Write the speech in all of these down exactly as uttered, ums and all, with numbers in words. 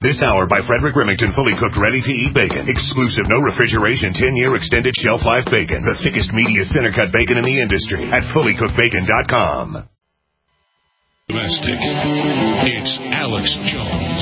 This hour by Frederick Remington, fully cooked, ready-to-eat bacon. Exclusive, no refrigeration, ten-year extended shelf life bacon. The thickest, meatiest center-cut bacon in the industry at fully cooked bacon dot com. Domestic. It's Alex Jones.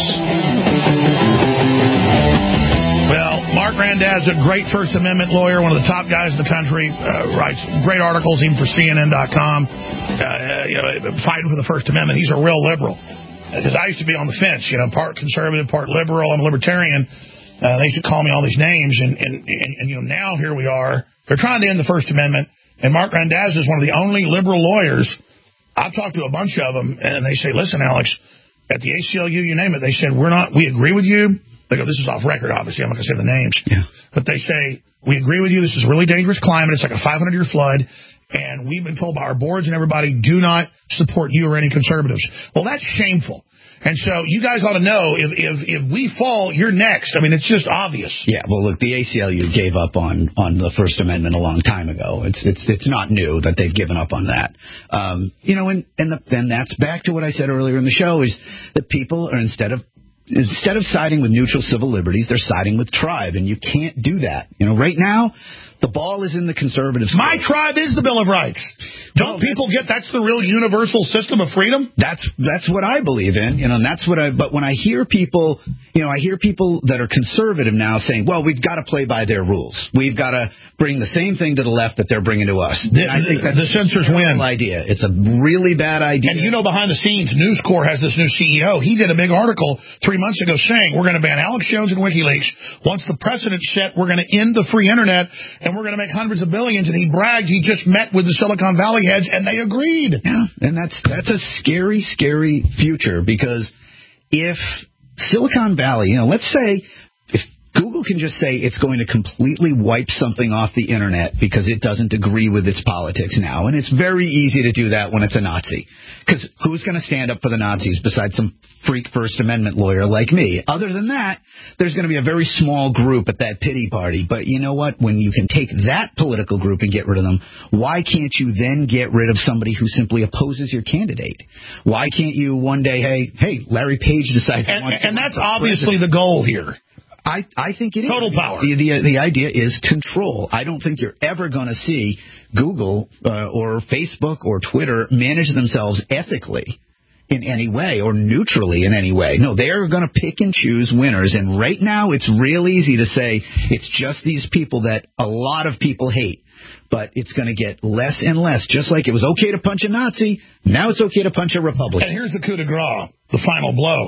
Well, Mark Randazza, a great First Amendment lawyer, one of the top guys in the country, uh, writes great articles even for C N N dot com, uh, you know, fighting for the First Amendment. He's a real liberal. Because I used to be on the fence, you know, part conservative, part liberal. I'm a libertarian. Uh, they used to call me all these names. And, and, and, and, you know, now here we are. They're trying to end the First Amendment. And Mark Randazza is one of the only liberal lawyers. I've talked to a bunch of them, and they say, listen, Alex, at the A C L U, you name it, they said, we're not, we agree with you. They go, this is off record, obviously. I'm not going to say the names. Yeah. But they say, we agree with you. This is a really dangerous climate. It's like a five hundred year flood. And we've been told by our boards and everybody, do not support you or any conservatives. Well, that's shameful. And so you guys ought to know, if, if if we fall, you're next. I mean, it's just obvious. Yeah, well, look, the A C L U gave up on, on the First Amendment a long time ago. It's it's it's not new that they've given up on that. Um, you know, and and the, then that's back to what I said earlier in the show, is that people are, instead of instead of siding with neutral civil liberties, they're siding with tribe, and you can't do that. You know, right now, the ball is in the conservative school. My tribe is the Bill of Rights. Don't well, people get that's the real universal system of freedom? That's that's what I believe in, you know, and that's what I. But when I hear people, you know, I hear people that are conservative now saying, "Well, we've got to play by their rules. We've got to bring the same thing to the left that they're bringing to us." The, I think that's the censors win. Idea. It's a really bad idea. And you know, behind the scenes, News Corp has this new C E O. He did a big article three months ago saying we're going to ban Alex Jones and WikiLeaks. Once the precedent's set, we're going to end the free internet, and we're going to make hundreds of billions. And he bragged he just met with the Silicon Valley heads, and they agreed. Yeah, and that's that's a scary, scary future, because if Silicon Valley, you know, let's say if Google can just say it's going to completely wipe something off the internet because it doesn't agree with its politics now, and it's very easy to do that when it's a Nazi, because who's going to stand up for the Nazis besides some freak First Amendment lawyer like me? Other than that, there's going to be a very small group at that pity party. But you know what? When you can take that political group and get rid of them, why can't you then get rid of somebody who simply opposes your candidate? Why can't you one day, hey, hey, Larry Page decides he and, wants and to that's obviously the goal here. I, I think it is. Total power. The, the, the idea is control. I don't think you're ever going to see Google uh, or Facebook or Twitter manage themselves ethically in any way or neutrally in any way. No, they're going to pick and choose winners. And right now it's real easy to say it's just these people that a lot of people hate. But it's going to get less and less. Just like it was okay to punch a Nazi, now it's okay to punch a Republican. And here's the coup de grace, the final blow.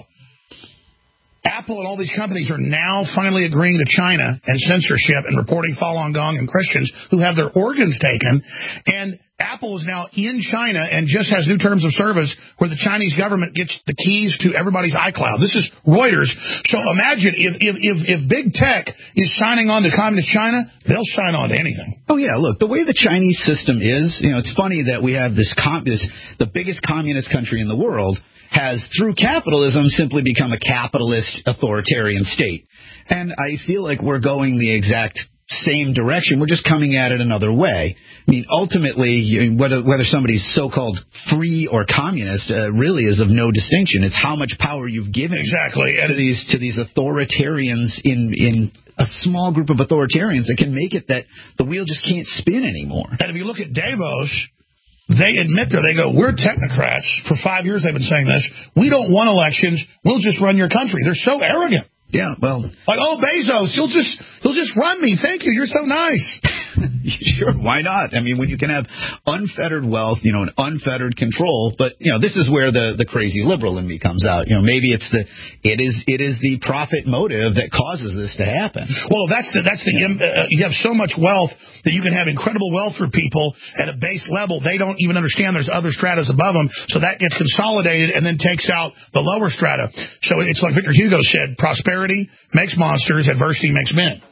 Apple and all these companies are now finally agreeing to China and censorship and reporting Falun Gong and Christians who have their organs taken. And Apple is now in China and just has new terms of service where the Chinese government gets the keys to everybody's iCloud. This is Reuters. So imagine if if if, if big tech is signing on to communist China, they'll sign on to anything. Oh, yeah. Look, the way the Chinese system is, you know, it's funny that we have this, com- this the biggest communist country in the world has, through capitalism, simply become a capitalist authoritarian state. And I feel like we're going the exact same direction. We're just coming at it another way. I mean, ultimately, whether whether somebody's so-called free or communist uh, really is of no distinction. It's how much power you've given exactly to these to these authoritarians in in a small group of authoritarians that can make it that the wheel just can't spin anymore. And if you look at Davos, they admit there, they go, we're technocrats. For five years they've been saying this. We don't want elections. We'll just run your country. They're so arrogant. Yeah, well, like, oh, Bezos, he'll just he'll just run me. Thank you. You're so nice. Sure, why not? I mean, when you can have unfettered wealth, you know, and unfettered control. But you know, this is where the, the crazy liberal in me comes out. You know, maybe it's the it is it is the profit motive that causes this to happen. Well, that's the that's the uh, you have so much wealth that you can have incredible wealth for people at a base level. They don't even understand there's other stratas above them, so that gets consolidated and then takes out the lower strata. So it's like Victor Hugo said: prosperity makes monsters, adversity makes men.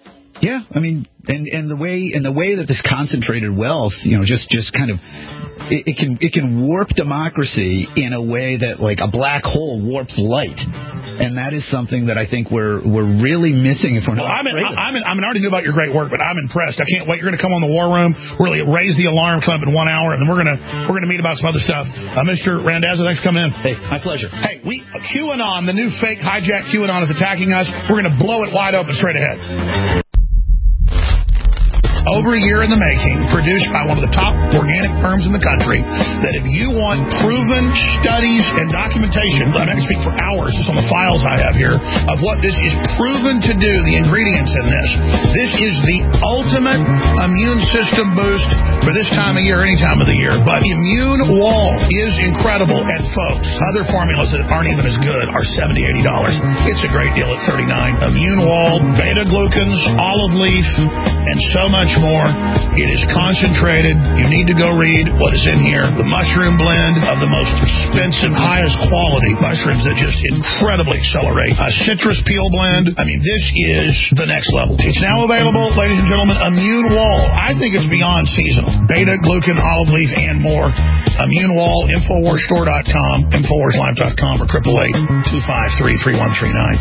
Yeah, I mean, and, and the way and the way that this concentrated wealth, you know, just, just kind of, it, it can it can warp democracy in a way that like a black hole warps light. And that is something that I think we're we're really missing if we're well, not. I'm in, I'm in, I mean, I already knew about your great work, but I'm impressed. I can't wait. You're going to come on the War Room, really raise the alarm, come up in one hour, and then we're going to we're going to meet about some other stuff. Uh, Mister Randazzo, thanks for coming in. Hey, my pleasure. Hey, we QAnon, the new fake hijack QAnon is attacking us. We're going to blow it wide open straight ahead. Over a year in the making, produced by one of the top organic firms in the country, that if you want proven studies and documentation, I can speak for hours just on the files I have here, of what this is proven to do, the ingredients in this. This is the ultimate immune system boost for this time of year, any time of the year. But Immune Wall is incredible, and folks, other formulas that aren't even as good are seventy dollars, eighty dollars. It's a great deal at thirty-nine dollars. Immune Wall, beta-glucans, olive leaf, and so much more. It is concentrated. You need to go read what is in here. The mushroom blend of the most expensive, highest quality mushrooms that just incredibly accelerate. A citrus peel blend. I mean, this is the next level. It's now available, ladies and gentlemen. Immune Wall. I think it's beyond seasonal. Beta, glucan, olive leaf, and more. Immune Wall, Infowars Store dot com, Infowars Live dot com, or eight eight eight, two five three, three one three nine.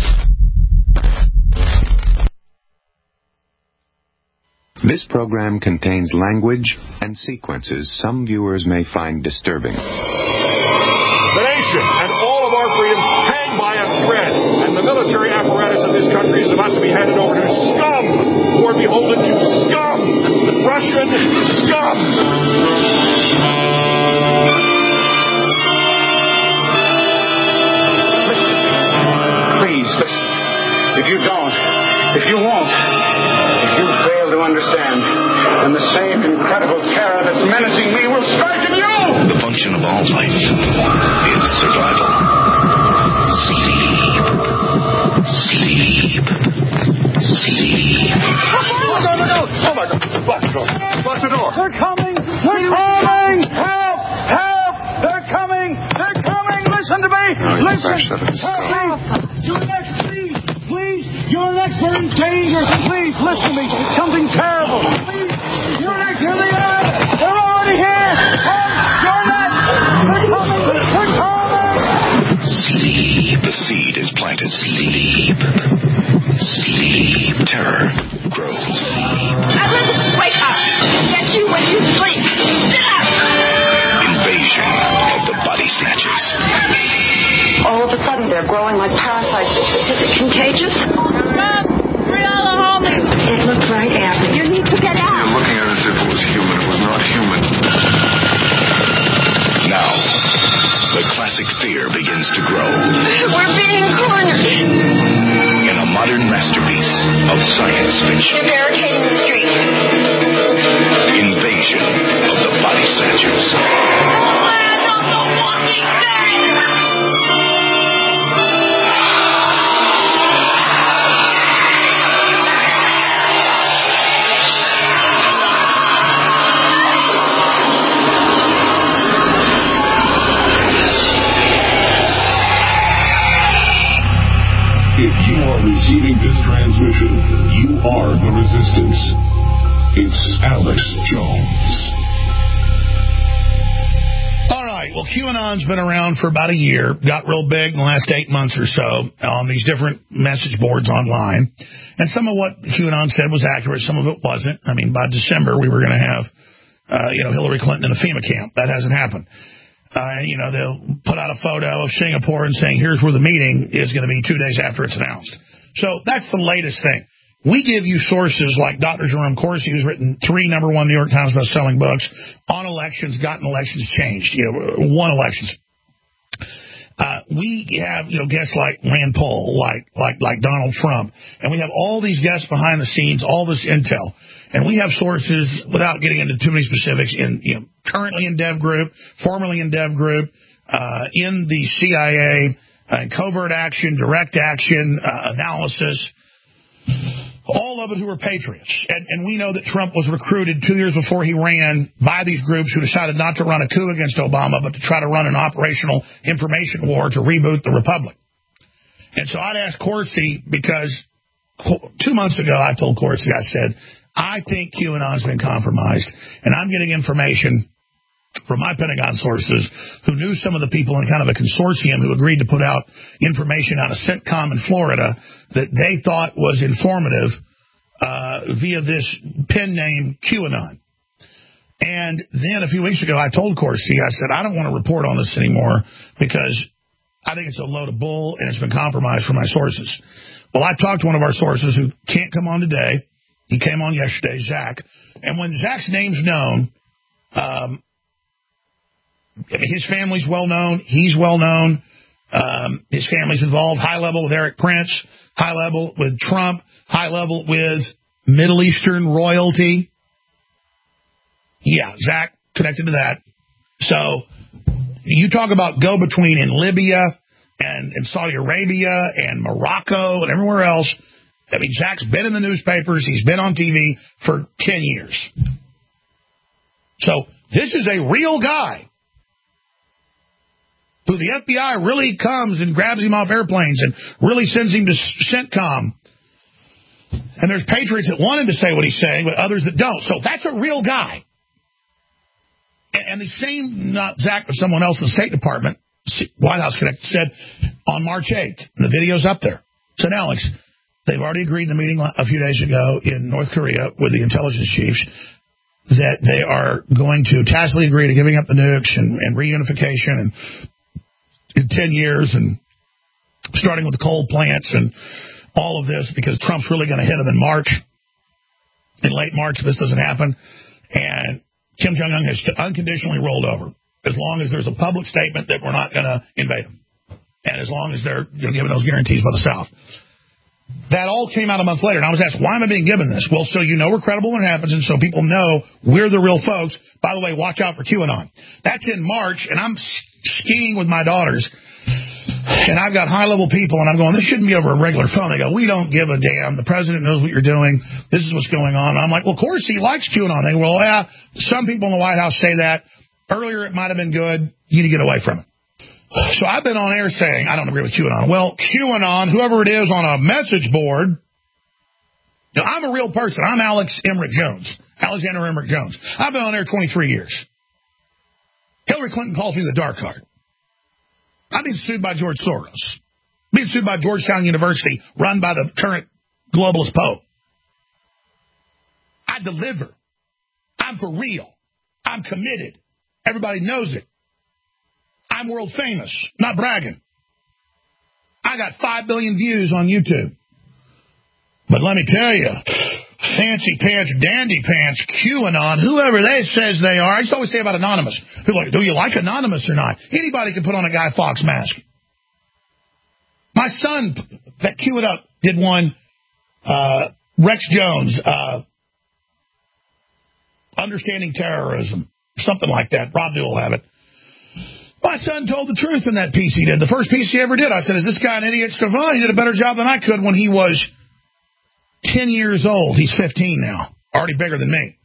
This program contains language and sequences some viewers may find disturbing. The nation and all of our freedoms hang by a thread, and the military apparatus of this country is about to be handed over to scum who are beholden to scum, Russian scum. Please, listen. If you don't, if you won't, if you fail to understand, then the same incredible terror that's menacing me will strike at you! The function of all life is survival. Sleep. Sleep. Sleep. No, no, no, no! Oh, my God. Lock the door. Lock the door. They're coming! They're coming! Help! Help! They're coming! They're coming! Listen to me! No, Listen! Help me! You're next, please! Please! You're next! We're in danger! Please, listen to me! Something terrible! Please! You're next! Here they are! They're already here! Come! You're next! They're coming! They're coming! Sleep. The seed is planted. Sleep. Sleep. Terror grows. Elizabeth, wake up! Get you when you sleep! Sit up! Invasion of the body snatchers. All of a sudden, they're growing like parasites. Is it contagious? Run! Brianna, hold me! It looks like Abby. You need to get out. You're looking at it as if it was human. It was not human. Now, the classic fear begins to grow. We're being cornered. In a modern masterpiece of science fiction. They're barricading the street. Invasion of the body snatchers. Land of the Walking Dead! If you are receiving this transmission, you are the resistance. It's Alex Jones. All right. Well, QAnon's been around for about a year. Got real big in the last eight months or so on these different message boards online. And some of what QAnon said was accurate. Some of it wasn't. I mean, by December, we were going to have, uh, you know, Hillary Clinton in a FEMA camp. That hasn't happened. Uh, you know, they'll put out a photo of Singapore and saying, here's where the meeting is going to be two days after it's announced. So that's the latest thing. We give you sources like Doctor Jerome Corsi, who's written three number one New York Times best-selling books on elections, gotten elections changed, you know, won elections. Uh, we have, you know, guests like Rand Paul, like, like, like Donald Trump, and we have all these guests behind the scenes, all this intel. And we have sources, without getting into too many specifics, in, you know, currently in Dev Group, formerly in Dev Group, uh, in the C I A, uh, covert action, direct action, uh, analysis, all of it who are patriots. And, and we know that Trump was recruited two years before he ran by these groups who decided not to run a coup against Obama, but to try to run an operational information war to reboot the republic. And so I'd ask Corsi, because two months ago, I told Corsi, I said, I think QAnon's been compromised, and I'm getting information from my Pentagon sources who knew some of the people in kind of a consortium who agreed to put out information out of CENTCOM in Florida that they thought was informative uh, via this pen name QAnon. And then a few weeks ago, I told Corsi, I said, I don't want to report on this anymore because I think it's a load of bull and it's been compromised from my sources. Well, I talked to one of our sources who can't come on today. He came on yesterday, Zach. And when Zach's name's known, um, I mean, his family's well known. He's well known. Um, his family's involved high level with Eric Prince, high level with Trump, high level with Middle Eastern royalty. Yeah, Zach connected to that. So you talk about go-between in Libya and, and Saudi Arabia and Morocco and everywhere else. I mean, Zach's been in the newspapers. He's been on T V for ten years. So this is a real guy who the F B I really comes and grabs him off airplanes and really sends him to CENTCOM. And there's patriots that want him to say what he's saying, but others that don't. So that's a real guy. And, and the same, not Zach, but someone else in the State Department, White House Connect, said on March eighth, and the video's up there, said, Alex, they've already agreed in a meeting a few days ago in North Korea with the intelligence chiefs that they are going to tacitly agree to giving up the nukes and, and reunification and in ten years and starting with the coal plants and all of this because Trump's really going to hit them in March. In late March, if this doesn't happen. And Kim Jong-un has unconditionally rolled over as long as there's a public statement that we're not going to invade them. And as long as they're you know, given those guarantees by the South. That all came out a month later. And I was asked, why am I being given this? Well, so you know we're credible when it happens, and so people know we're the real folks. By the way, watch out for QAnon. That's in March, and I'm skiing with my daughters, and I've got high-level people, and I'm going, this shouldn't be over a regular phone. They go, we don't give a damn. The president knows what you're doing. This is what's going on. And I'm like, well, of course he likes QAnon. They go, well, yeah, some people in the White House say that. Earlier it might have been good. You need to get away from it. So I've been on air saying, I don't agree with QAnon. Well, QAnon, whoever it is on a message board, now, I'm a real person. I'm Alex Emmerich Jones, Alexander Emmerich Jones. I've been on air twenty-three years. Hillary Clinton calls me the dark card. I'm being sued by George Soros. I'm being sued by Georgetown University, run by the current globalist Pope. I deliver. I'm for real. I'm committed. Everybody knows it. I'm world famous. Not bragging. I got five billion views on YouTube. But let me tell you, fancy pants, dandy pants, QAnon, whoever they says they are. I used to always say about Anonymous. People are like, do you like Anonymous or not? Anybody can put on a Guy Fawkes mask. My son, that Q It Up, did one, uh, Rex Jones, uh, Understanding Terrorism, something like that. Rob Newell will have it. My son told the truth in that piece he did. The first piece he ever did. I said, is this guy an idiot savant? He did a better job than I could when he was ten years old. He's fifteen now. Already bigger than me.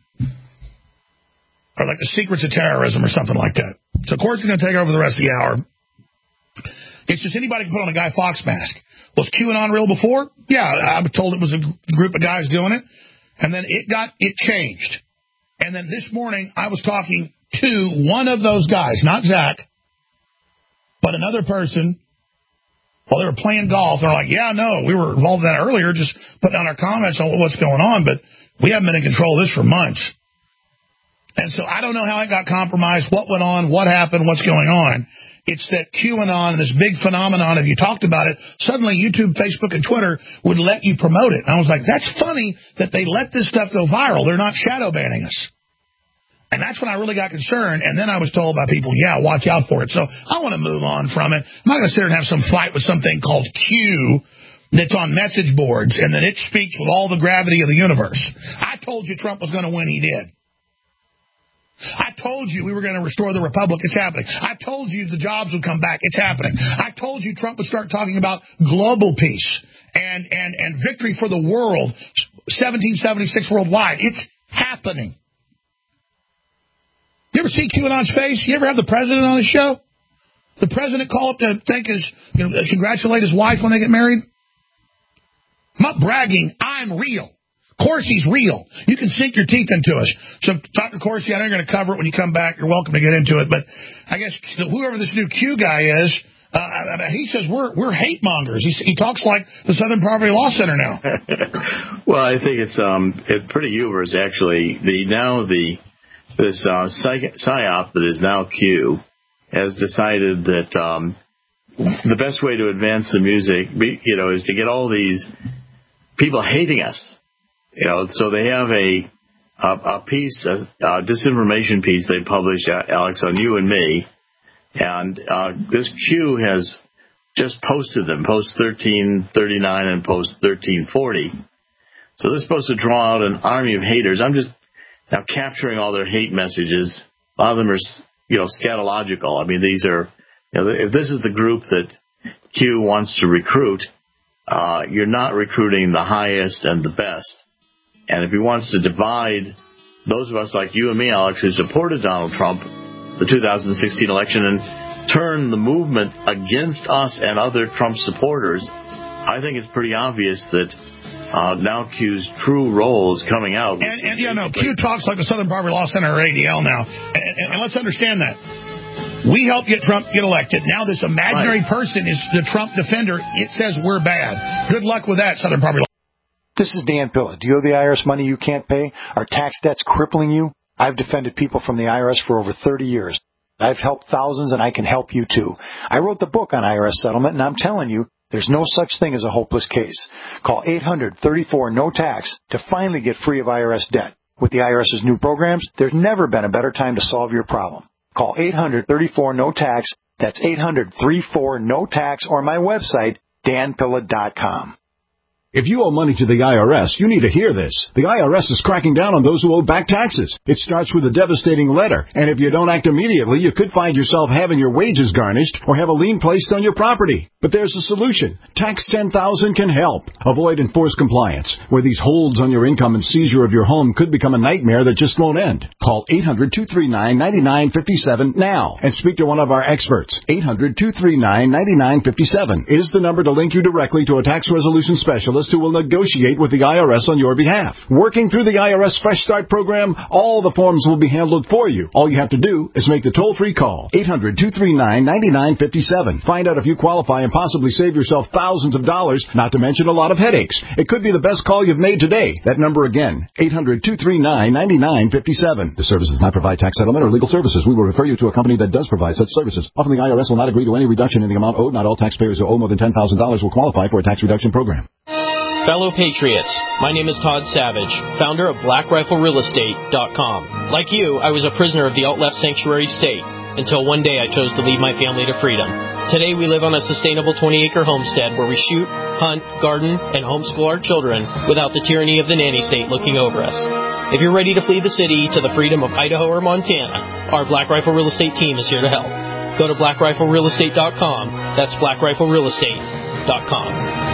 Or like The Secrets of Terrorism or something like that. So, of course, he's going to take over the rest of the hour. It's just anybody can put on a Guy Fawkes mask. Was QAnon real before? Yeah, I was told it was a group of guys doing it. And then it got, it changed. And then this morning, I was talking to one of those guys, not Zach, but another person, while they were playing golf. They're like, yeah, no, we were involved in that earlier, just putting on our comments on what's going on, but we haven't been in control of this for months. And so I don't know how it got compromised, what went on, what happened, what's going on. It's that QAnon, this big phenomenon, if you talked about it, suddenly YouTube, Facebook, and Twitter would let you promote it. And I was like, that's funny that they let this stuff go viral. They're not shadow banning us. And that's when I really got concerned. And then I was told by people, yeah, watch out for it. So I want to move on from it. I'm not going to sit there and have some fight with something called Q that's on message boards and that it speaks with all the gravity of the universe. I told you Trump was going to win. He did. I told you we were going to restore the republic. It's happening. I told you the jobs would come back. It's happening. I told you Trump would start talking about global peace and, and, and victory for the world, seventeen seventy-six worldwide. It's happening. You ever see QAnon's face? You ever have the president on his show? The president call up to thank his, you know, congratulate his wife when they get married? I'm not bragging. I'm real. Corsi's real. You can sink your teeth into us. So talk to Corsi. I know you're going to cover it when you come back. You're welcome to get into it. But I guess whoever this new Q guy is, uh, he says we're we're hate mongers. He, he talks like the Southern Poverty Law Center now. Well, I think it's um it pretty humorous actually. The now the this uh, psyop that is now Q has decided that um, the best way to advance the music, you know, is to get all these people hating us. You know, so they have a a, a piece, a, a disinformation piece they published, Alex, on you and me, and uh, this Q has just posted them, post thirteen thirty-nine and post thirteen forty. So this is supposed to draw out an army of haters. I'm just now capturing all their hate messages. A lot of them are, you know, scatological. I mean, these are, you know, if this is the group that Q wants to recruit, uh, you're not recruiting the highest and the best. And if he wants to divide those of us like you and me, Alex, who supported Donald Trump, the two thousand sixteen election, and turn the movement against us and other Trump supporters, I think it's pretty obvious that uh, now Q's true role is coming out. And, and you know, Q talks like the Southern Poverty Law Center, or A D L now. And, and, and let's understand that. We helped get Trump get elected. Now this imaginary right. person is the Trump defender. It says we're bad. Good luck with that, Southern Poverty Law. This is Dan Pilla. Do you owe the I R S money you can't pay? Are tax debts crippling you? I've defended people from the I R S for over thirty years. I've helped thousands, and I can help you, too. I wrote the book on I R S settlement, and I'm telling you, there's no such thing as a hopeless case. Call eight hundred thirty-four no tax to finally get free of I R S debt. With the IRS's new programs, there's never been a better time to solve your problem. Call eight hundred thirty-four no tax. That's eight hundred thirty-four no tax, or my website, dan pilla dot com. If you owe money to the I R S, you need to hear this. The I R S is cracking down on those who owe back taxes. It starts with a devastating letter, and if you don't act immediately, you could find yourself having your wages garnished or have a lien placed on your property. But there's a solution. Tax ten thousand can help. Avoid enforced compliance, where these holds on your income and seizure of your home could become a nightmare that just won't end. Call eight hundred two three nine nine nine five seven now and speak to one of our experts. eight hundred two three nine nine nine five seven is the number to link you directly to a tax resolution specialist who will negotiate with the I R S on your behalf. Working through the I R S Fresh Start program, all the forms will be handled for you. All you have to do is make the toll-free call. eight hundred two three nine nine nine five seven. Find out if you qualify and possibly save yourself thousands of dollars, not to mention a lot of headaches. It could be the best call you've made today. That number again, eight hundred two three nine nine nine five seven. The service does not provide tax settlement or legal services. We will refer you to a company that does provide such services. Often the I R S will not agree to any reduction in the amount owed. Not all taxpayers who owe more than ten thousand dollars will qualify for a tax reduction program. Fellow Patriots, my name is Todd Savage, founder of Black Rifle Real Estate dot com. Like you, I was a prisoner of the alt-left sanctuary state until one day I chose to lead my family to freedom. Today we live on a sustainable twenty-acre homestead where we shoot, hunt, garden, and homeschool our children without the tyranny of the nanny state looking over us. If you're ready to flee the city to the freedom of Idaho or Montana, our Black Rifle Real Estate team is here to help. Go to Black Rifle Real Estate dot com. That's Black Rifle Real Estate dot com.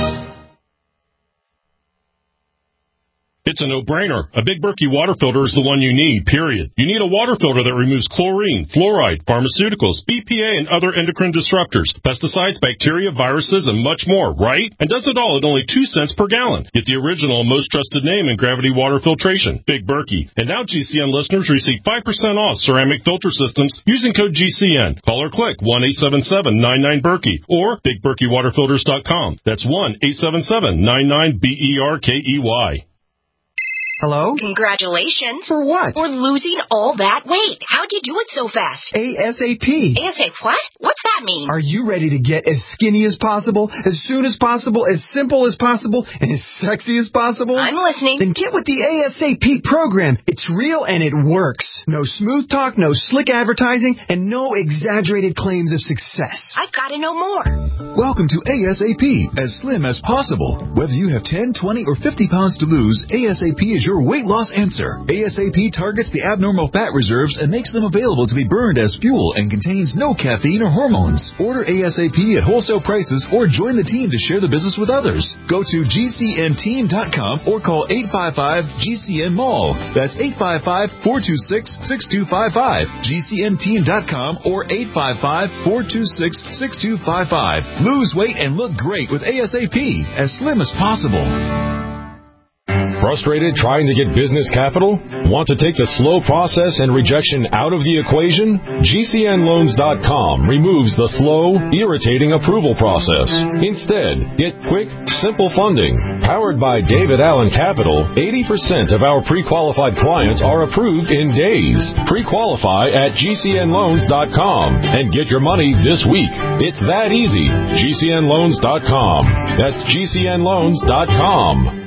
It's a no-brainer. A Big Berkey water filter is the one you need, period. You need a water filter that removes chlorine, fluoride, pharmaceuticals, B P A, and other endocrine disruptors, pesticides, bacteria, viruses, and much more, right? And does it all at only two cents per gallon. Get the original and most trusted name in gravity water filtration, Big Berkey. And now G C N listeners receive five percent off ceramic filter systems using code G C N. Call or click one eight seven seven nine nine Berkey or Big Berkey Water Filters dot com. That's one eight seven seven nine nine B E R K E Y. Hello? Congratulations. For what? For losing all that weight. How'd you do it so fast? ASAP. ASAP what? What's that mean? Are you ready to get as skinny as possible, as soon as possible, as simple as possible, and as sexy as possible? I'm listening. Then get with the ASAP program. It's real and it works. No smooth talk, no slick advertising, and no exaggerated claims of success. I've got to know more. Welcome to ASAP, as slim as possible. Whether you have ten, twenty, or fifty pounds to lose, ASAP is your your weight loss answer. ASAP targets the abnormal fat reserves and makes them available to be burned as fuel and contains no caffeine or hormones. Order ASAP at wholesale prices or join the team to share the business with others. Go to G C N team dot com or call eight five five G C N Mall. That's eight five five, four two six, six two five five. G C N team dot com or eight five five, four two six, six two five five. Lose weight and look great with ASAP, as slim as possible. Frustrated trying to get business capital? Want to take the slow process and rejection out of the equation? G C N loans dot com removes the slow, irritating approval process. Instead, get quick, simple funding. Powered by David Allen Capital, eighty percent of our pre-qualified clients are approved in days. Pre-qualify at G C N loans dot com and get your money this week. It's that easy. G C N loans dot com. That's G C N loans dot com.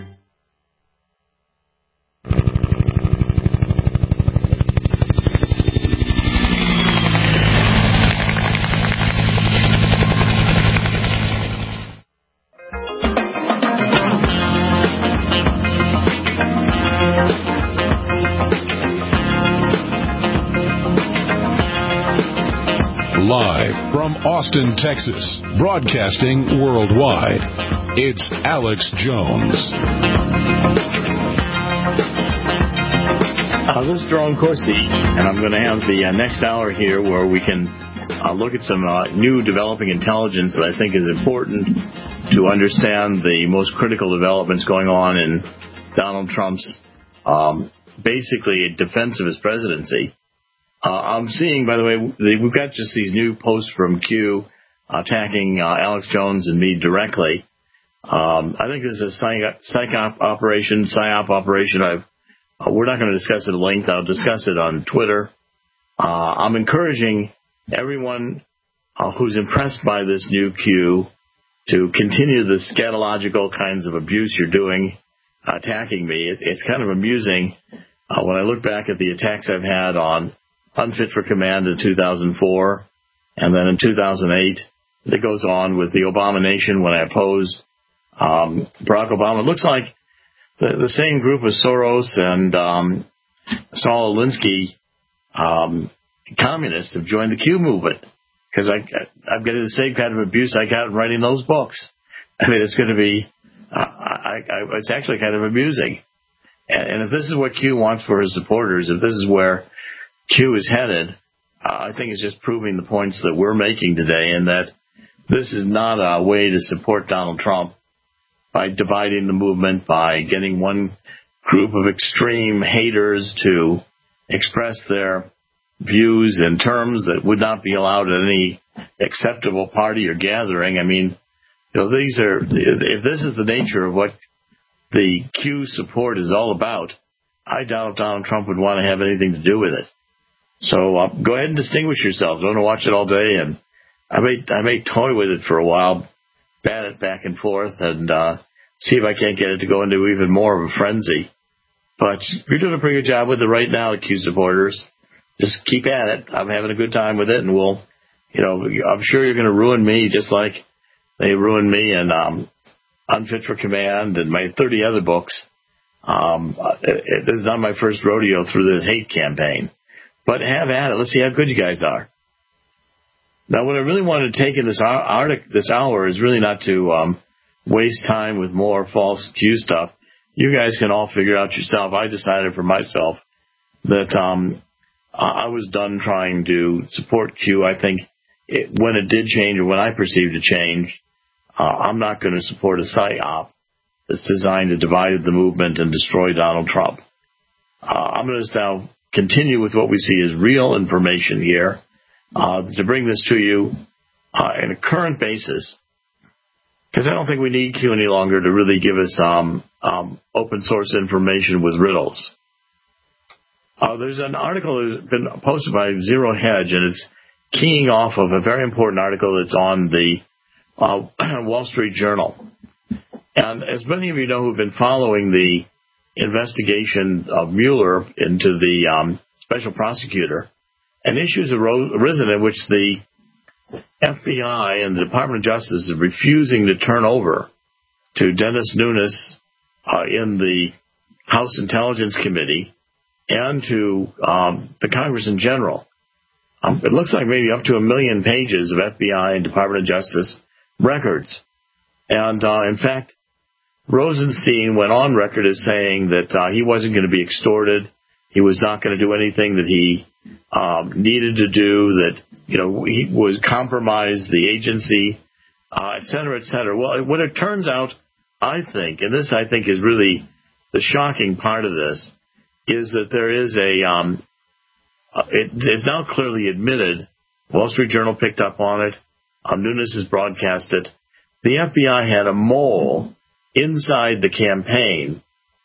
Live from Austin, Texas, broadcasting worldwide, it's Alex Jones. Uh, this is Jerome Corsi, and I'm going to have the uh, next hour here where we can uh, look at some uh, new developing intelligence that I think is important to understand the most critical developments going on in Donald Trump's um, basically defense of his presidency. Uh, I'm seeing, by the way, we've got just these new posts from Q attacking uh, Alex Jones and me directly. Um, I think this is a psych, psych op operation, psyop operation. I've, uh, we're not going to discuss it at length. I'll discuss it on Twitter. Uh, I'm encouraging everyone uh, who's impressed by this new Q to continue the scatological kinds of abuse you're doing, uh, attacking me. It, it's kind of amusing uh, when I look back at the attacks I've had on Unfit for Command in two thousand four, and then in two thousand eight, it goes on with the Obama Nation when I opposed um, Barack Obama. It looks like the, the same group of Soros and um, Saul Alinsky um, communists have joined the Q movement, because I, I'm getting the same kind of abuse I got in writing those books. I mean, it's going to be, uh, I, I, it's actually kind of amusing. And, and if this is what Q wants for his supporters, if this is where Q is headed, uh, I think it's just proving the points that we're making today, and that this is not a way to support Donald Trump by dividing the movement, by getting one group of extreme haters to express their views in terms that would not be allowed at any acceptable party or gathering. I mean, you know, these are, if this is the nature of what the Q support is all about, I doubt if Donald Trump would want to have anything to do with it. So uh, go ahead and distinguish yourselves. Don't watch it all day. And I may I may toy with it for a while, bat it back and forth, and uh, see if I can't get it to go into even more of a frenzy. But you're doing a pretty good job with it right now, Q supporters. Just keep at it. I'm having a good time with it, and we'll, you know, I'm sure you're going to ruin me just like they ruined me in um, Unfit for Command and my thirty other books. Um, it, it, this is not my first rodeo through this hate campaign. But have at it. Let's see how good you guys are. Now, what I really wanted to take in this hour, this hour is really not to um, waste time with more false Q stuff. You guys can all figure out yourself. I decided for myself that um, I was done trying to support Q. I think it, when it did change, or when I perceived a change, uh, I'm not going to support a psyop that's designed to divide the movement and destroy Donald Trump. Uh, I'm going to now continue with what we see as real information here, uh, to bring this to you uh, in a current basis, because I don't think we need Q any longer to really give us um, um, open source information with riddles. Uh, there's an article that's been posted by Zero Hedge, and it's keying off of a very important article that's on the uh, Wall Street Journal. And as many of you know who've been following the investigation of Mueller into the um, special prosecutor, and issues arose, arisen in which the F B I and the Department of Justice is refusing to turn over to Dennis Nunes uh, in the House Intelligence Committee and to um, the Congress in general. Um, it looks like maybe up to a million pages of F B I and Department of Justice records. And, uh, in fact, Rosenstein went on record as saying that uh, he wasn't going to be extorted. He was not going to do anything that he um, needed to do, that, you know, he was compromise the agency, uh, et cetera, et cetera. Well, what it turns out, I think, and this I think is really the shocking part of this, is that there is a, um, uh, it, it's now clearly admitted, Wall Street Journal picked up on it, um, Nunes has broadcast it, the F B I had a mole inside the campaign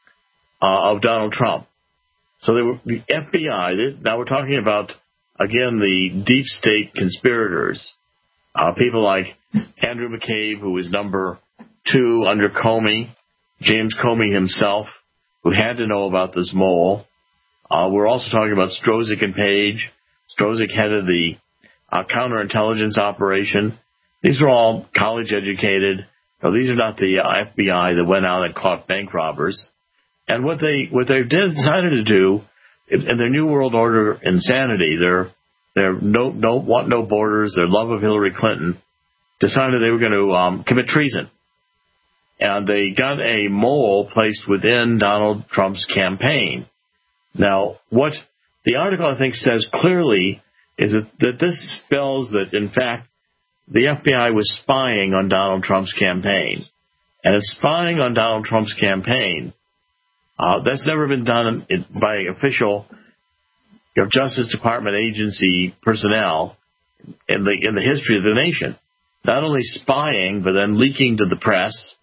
uh, of Donald Trump. So they were, the F B I, they, now we're talking about, again, the deep state conspirators, uh, people like Andrew McCabe, who was number two under Comey, James Comey himself, who had to know about this mole. Uh, we're also talking about Strozik and Page. Strozik headed the uh, counterintelligence operation. These are all college-educated. No, these are not the uh, F B I that went out and caught bank robbers. And what they what they decided to do in their New World Order insanity, their their no no want no borders, their love of Hillary Clinton, decided they were going to um, commit treason, and they got a mole placed within Donald Trump's campaign. Now, what the article I think says clearly is that, that this spells that in fact the F B I was spying on Donald Trump's campaign, and it's spying on Donald Trump's campaign. Uh, that's never been done by official you know, Justice Department agency personnel in the in the history of the nation. Not only spying, but then leaking to the press.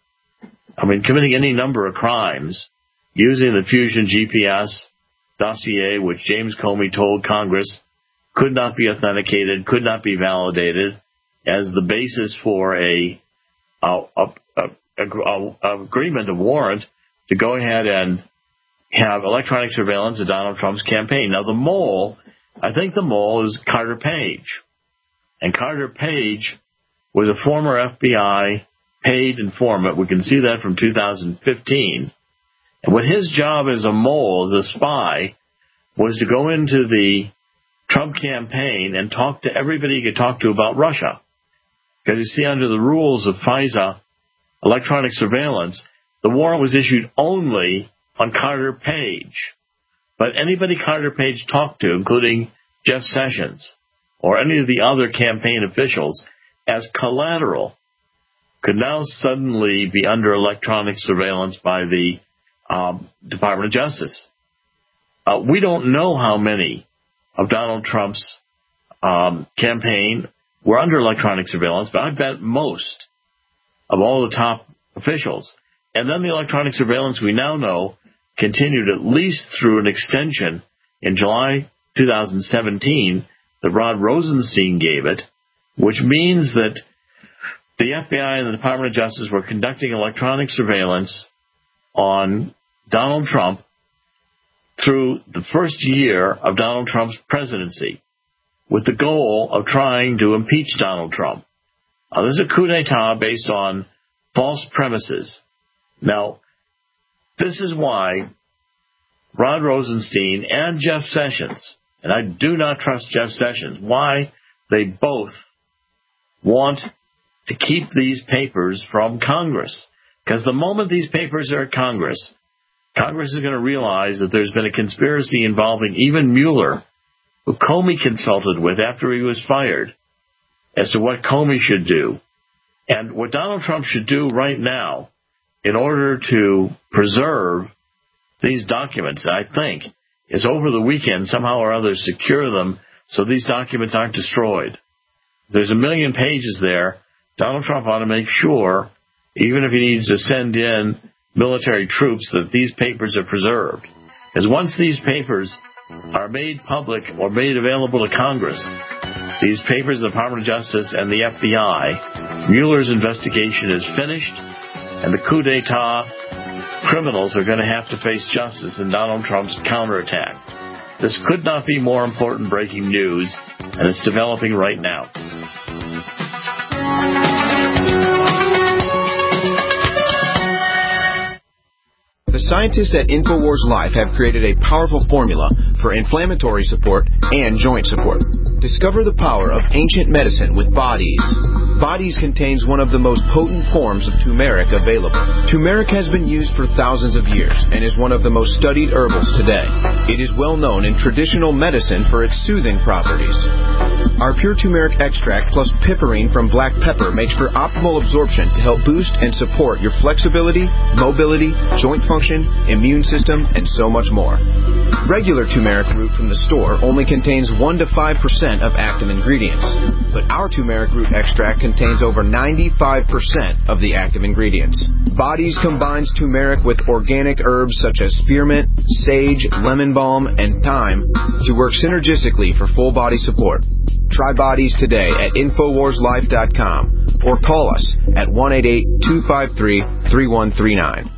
I mean, committing any number of crimes using the Fusion G P S dossier, which James Comey told Congress could not be authenticated, could not be validated as the basis for a, a, a, a, a, a agreement, a warrant to go ahead and have electronic surveillance of Donald Trump's campaign. Now, the mole, I think the mole is Carter Page. And Carter Page was a former F B I paid informant. We can see that from two thousand fifteen. And what his job as a mole, as a spy, was to go into the Trump campaign and talk to everybody he could talk to about Russia. Because you see, under the rules of FISA, electronic surveillance, the warrant was issued only on Carter Page. But anybody Carter Page talked to, including Jeff Sessions or any of the other campaign officials, as collateral, could now suddenly be under electronic surveillance by the um, Department of Justice. Uh, we don't know how many of Donald Trump's um, campaign were under electronic surveillance, but I bet most of all the top officials. And then the electronic surveillance, we now know, continued at least through an extension in July two thousand seventeen that Rod Rosenstein gave it, which means that the F B I and the Department of Justice were conducting electronic surveillance on Donald Trump through the first year of Donald Trump's presidency, with the goal of trying to impeach Donald Trump. Uh, this is a coup d'etat based on false premises. Now, this is why Rod Rosenstein and Jeff Sessions, and I do not trust Jeff Sessions, why they both want to keep these papers from Congress. Because the moment these papers are at Congress, Congress is going to realize that there's been a conspiracy involving even Mueller, who Comey consulted with after he was fired, as to what Comey should do. And what Donald Trump should do right now, in order to preserve these documents, I think, is over the weekend somehow or other secure them so these documents aren't destroyed. There's a million pages there. Donald Trump ought to make sure, even if he needs to send in military troops, that these papers are preserved. Because once these papers are made public or made available to Congress, these papers of the Department of Justice and the F B I, Mueller's investigation is finished, and the coup d'etat criminals are going to have to face justice in Donald Trump's counterattack. This could not be more important breaking news, and it's developing right now. The Scientists at InfoWars Life have created a powerful formula for inflammatory support and joint support. Discover the power of ancient medicine with Bodies. Bodies contains one of the most potent forms of turmeric available. Turmeric has been used for thousands of years and is one of the most studied herbals today. It is well known in traditional medicine for its soothing properties. Our pure turmeric extract plus piperine from black pepper makes for optimal absorption to help boost and support your flexibility, mobility, joint function, immune system, and so much more. Regular turmeric root from the store only contains one to five percent of active ingredients, but our turmeric root extract contains over ninety-five percent of the active ingredients. Bodies combines turmeric with organic herbs such as spearmint, sage, lemon balm, and thyme to work synergistically for full body support. Try Bodies today at Infowars Life dot com or call us at one eight eight, two five three, three one three nine.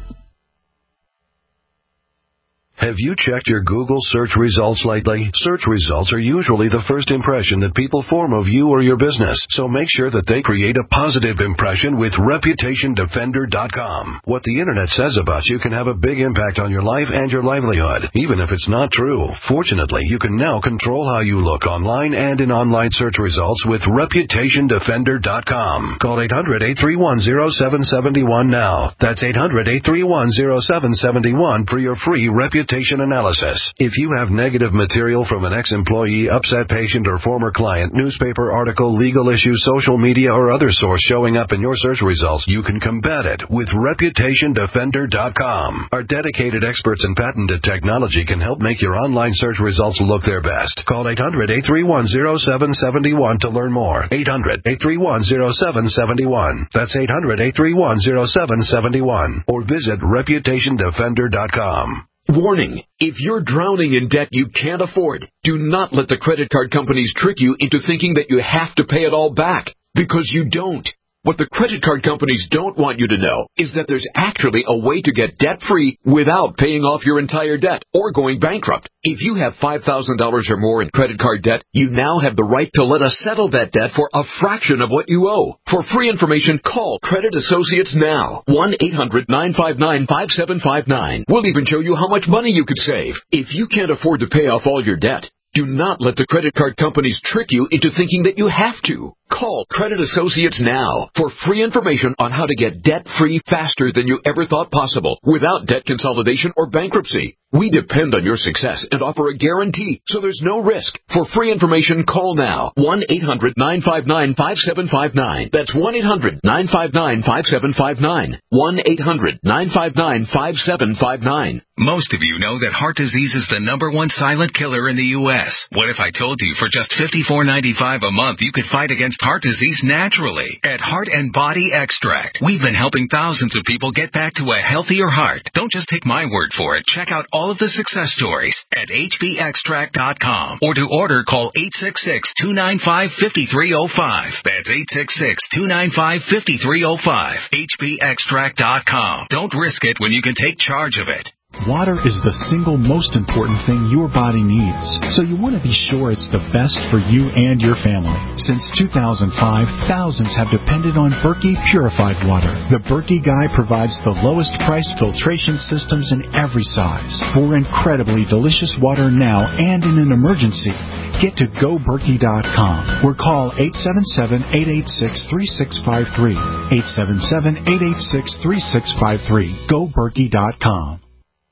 Have you checked your Google search results lately? Search results are usually the first impression that people form of you or your business, so make sure that they create a positive impression with Reputation Defender dot com. What the Internet says about you can have a big impact on your life and your livelihood, even if it's not true. Fortunately, you can now control how you look online and in online search results with Reputation Defender dot com. Call eight hundred, eight three one, zero seven seven one now. That's eight hundred, eight three one, zero seven seven one for your free Reputation analysis. If you have negative material from an ex-employee, upset patient, or former client, newspaper article, legal issue, social media, or other source showing up in your search results, you can combat it with Reputation Defender dot com. Our dedicated experts in patented technology can help make your online search results look their best. Call eight hundred, eight three one, zero seven seven one to learn more. eight hundred, eight three one, zero seven seven one. That's eight hundred, eight three one, zero seven seven one. Or visit Reputation Defender dot com. Warning, if you're drowning in debt you can't afford, do not let the credit card companies trick you into thinking that you have to pay it all back, because you don't. What the credit card companies don't want you to know is that there's actually a way to get debt-free without paying off your entire debt or going bankrupt. If you have five thousand dollars or more in credit card debt, you now have the right to let us settle that debt for a fraction of what you owe. For free information, call Credit Associates now. one eight hundred, nine five nine, five seven five nine. We'll even show you how much money you could save. If you can't afford to pay off all your debt, do not let the credit card companies trick you into thinking that you have to. Call Credit Associates now for free information on how to get debt-free faster than you ever thought possible without debt consolidation or bankruptcy. We depend on your success and offer a guarantee, so there's no risk. For free information, call now. one eight hundred, nine five nine, five seven five nine. That's one eight hundred, nine five nine, five seven five nine. one eight hundred, nine five nine, five seven five nine. Most of you know that heart disease is the number one silent killer in the U S What if I told you for just fifty-four ninety-five a month you could fight against heart disease naturally? At Heart and Body Extract, we've been helping thousands of people get back to a healthier heart. Don't just take my word for it. Check out all of the success stories at H B extract dot com. Or to order, call eight six six, two nine five, five three zero five. That's eight six six, two nine five, five three zero five. H B extract dot com. Don't risk it when you can take charge of it. Water is the single most important thing your body needs, so you want to be sure it's the best for you and your family. Since two thousand five, thousands have depended on Berkey purified water. The Berkey Guy provides the lowest price filtration systems in every size for incredibly delicious water now and in an emergency. Get to go berkey dot com or call eight seven seven, eight eight six, three six five three. eight seven seven, eight eight six, three six five three. go berkey dot com.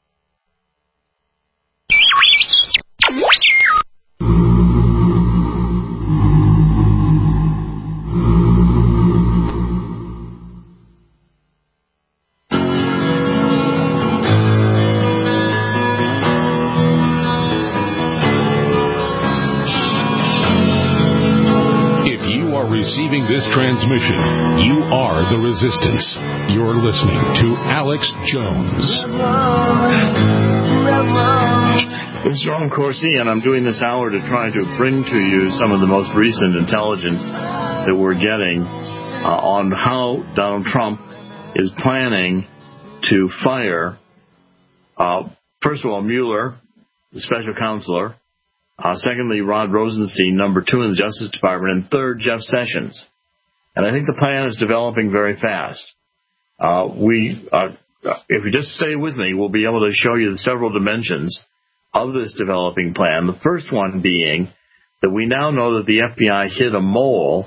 Receiving this transmission, you are the resistance. You're listening to Alex Jones. This is Jerome Corsi, and I'm doing this hour to try to bring to you some of the most recent intelligence that we're getting uh, on how Donald Trump is planning to fire, uh, first of all, Mueller, the special counselor, Uh, secondly, Rod Rosenstein, number two in the Justice Department, and third, Jeff Sessions. And I think the plan is developing very fast. Uh, we uh, if you just stay with me, we'll be able to show you the several dimensions of this developing plan. The first one being that we now know that the F B I hid a mole,